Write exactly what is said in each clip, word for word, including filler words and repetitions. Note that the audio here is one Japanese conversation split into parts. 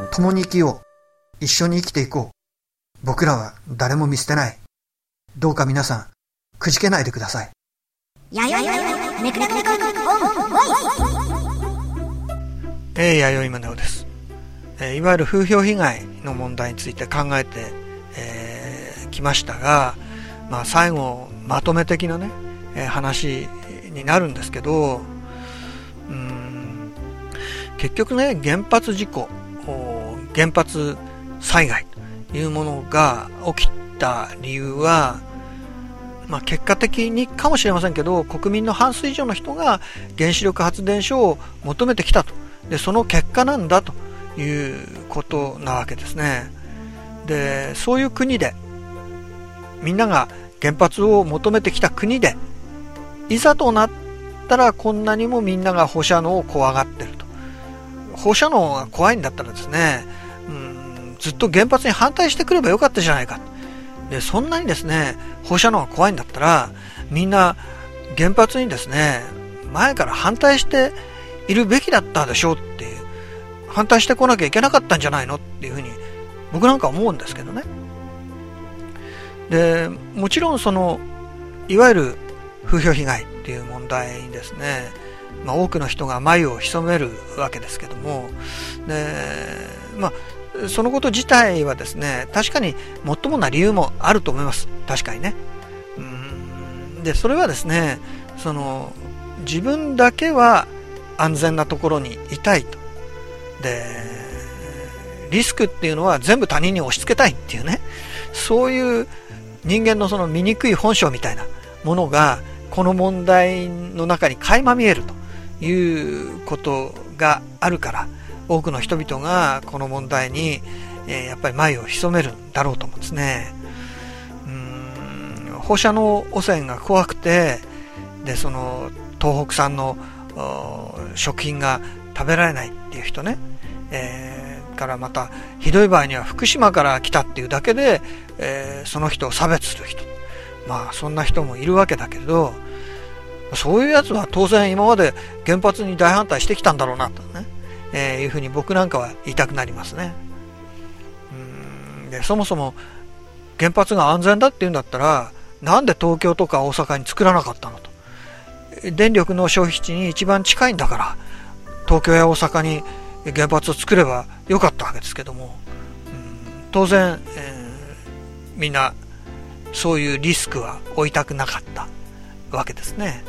共に生きよう。一緒に生きていこう。僕らは誰も見捨てない。どうか皆さん、くじけないでください。 やよいめくめくめくえー、弥生宗男です。えー、いわゆる風評被害の問題について考えてき、えー、ましたが、まあ、最後まとめ的なね、えー、話になるんですけど、うーん結局ね、原発事故、原発災害というものが起きた理由は、まあ、結果的にかもしれませんけど、国民の半数以上の人が原子力発電所を求めてきたと。で、その結果なんだということなわけですね。で、そういう国で、みんなが原発を求めてきた国で、いざとなったらこんなにもみんなが放射能を怖がってると。放射能が怖いんだったらですね、うん、ずっと原発に反対してくればよかったじゃないか。で、そんなにですね、放射能が怖いんだったら、みんな原発にですね、前から反対しているべきだったでしょうっていう、反対してこなきゃいけなかったんじゃないのっていうふうに僕なんか思うんですけどね。で、もちろんそのいわゆる風評被害っていう問題にですね、まあ、多くの人が眉を潜めるわけですけども、で、まあそのこと自体はですね、確かにもっともな理由もあると思います。確かにね。うーんで、それはですね、その自分だけは安全なところにいたいと。で、リスクっていうのは全部他人に押し付けたいっていうね、そういう人間のその醜い本性みたいなものがこの問題の中に垣間見えるということがあるから、多くの人々がこの問題に、えー、やっぱり眉を潜めるんだろうと思うんですね。うーん放射能汚染が怖くて、で、その東北産の食品が食べられないっていう人ね、えー、からまたひどい場合には福島から来たっていうだけで、えー、その人を差別する人、まあそんな人もいるわけだけど、そういうやつは当然今まで原発に大反対してきたんだろうなとね、えー、いうふうに僕なんかは言いたくなりますね。うーんで、そもそも原発が安全だっていうんだったら、なんで東京とか大阪に作らなかったのと。電力の消費地に一番近いんだから、東京や大阪に原発を作ればよかったわけですけども、うん当然、えー、みんなそういうリスクは負いたくなかったわけですね。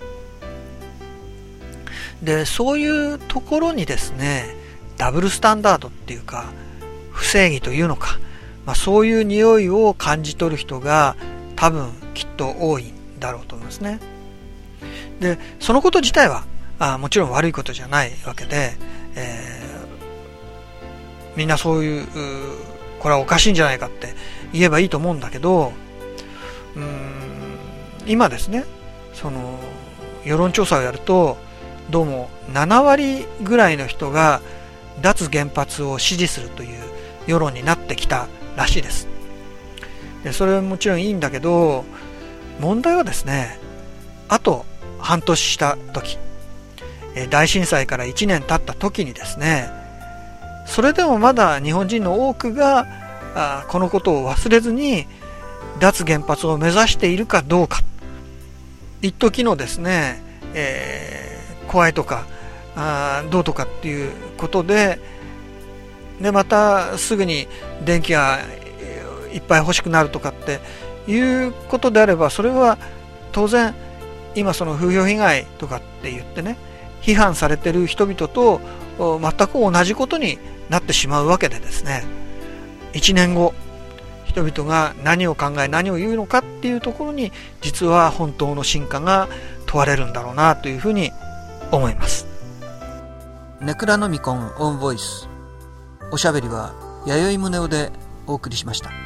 で、そういうところにですね、ダブルスタンダードっていうか、不正義というのか、まあ、そういう匂いを感じ取る人が多分きっと多いんだろうと思いますね。で、そのこと自体はあもちろん悪いことじゃないわけで、えー、みんなそういう、これはおかしいんじゃないかって言えばいいと思うんだけど、うーん今ですね、その世論調査をやると、どうもななわりぐらいの人が脱原発を支持するという世論になってきたらしいです。で、それはもちろんいいんだけど、問題はですね、あと半年した時、大震災からいちねん経った時にですね、それでもまだ日本人の多くがあこのことを忘れずに脱原発を目指しているかどうか。一時のですね、えー、怖いとかあどうとかっていうことで、でまたすぐに電気がいっぱい欲しくなるとかっていうことであれば、それは当然今その風評被害とかって言ってね、批判されている人々と全く同じことになってしまうわけでですね、いちねんご人々が何を考え何を言うのかっていうところに、実は本当の真価が問われるんだろうなというふうに思います。 ネクラノミコンオンボイス、おしゃべりは弥生宗男でお送りしました。